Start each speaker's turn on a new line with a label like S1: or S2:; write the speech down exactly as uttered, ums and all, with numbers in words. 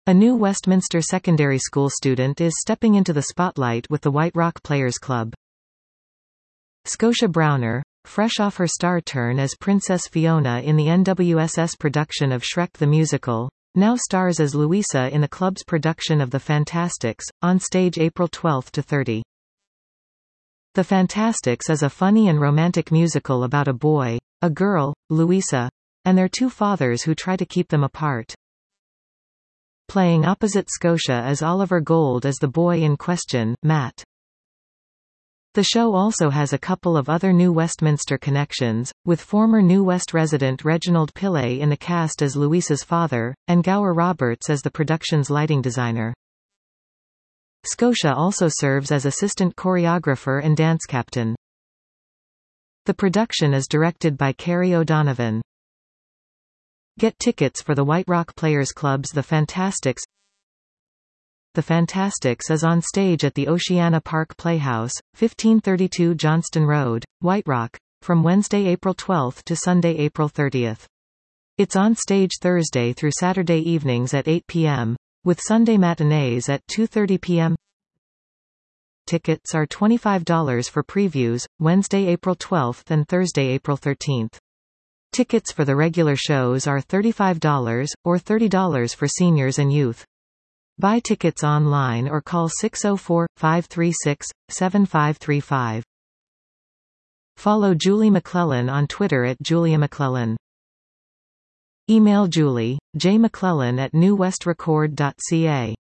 S1: A new Westminster secondary school student is stepping into the spotlight with the White Rock Players Club. Scotia Browner, fresh off her star turn as Princess Fiona in the N W S S production of Shrek the Musical, now stars as Louisa in the club's production of The Fantastics, on stage April twelfth to thirtieth. The Fantastics is a funny and romantic musical about a boy, a girl, Louisa, and their two fathers who try to keep them apart. Playing opposite Scotia is Oliver Gold as the boy in question, Matt. The show also has a couple of other New Westminster connections, with former New West resident Reginald Pillay in the cast as Louisa's father, and Gower Roberts as the production's lighting designer. Scotia also serves as assistant choreographer and dance captain. The production is directed by Carrie O'Donovan. Get tickets for the White Rock Players Club's The Fantastics. The Fantastics is on stage at the Oceana Park Playhouse, fifteen thirty-two Johnston Road, White Rock, from Wednesday, April twelfth to Sunday, April thirtieth. It's on stage Thursday through Saturday evenings at eight p m, with Sunday matinees at two thirty p m Tickets are twenty-five dollars for previews, Wednesday, April twelfth and Thursday, April thirteenth. Tickets for the regular shows are thirty-five dollars, or thirty dollars for seniors and youth. Buy tickets online or call six oh four, five three six, seven five three five. Follow Julie McClellan on Twitter at Julia McClellan. Email Julie, jmcclellan at newwestrecord dot c a.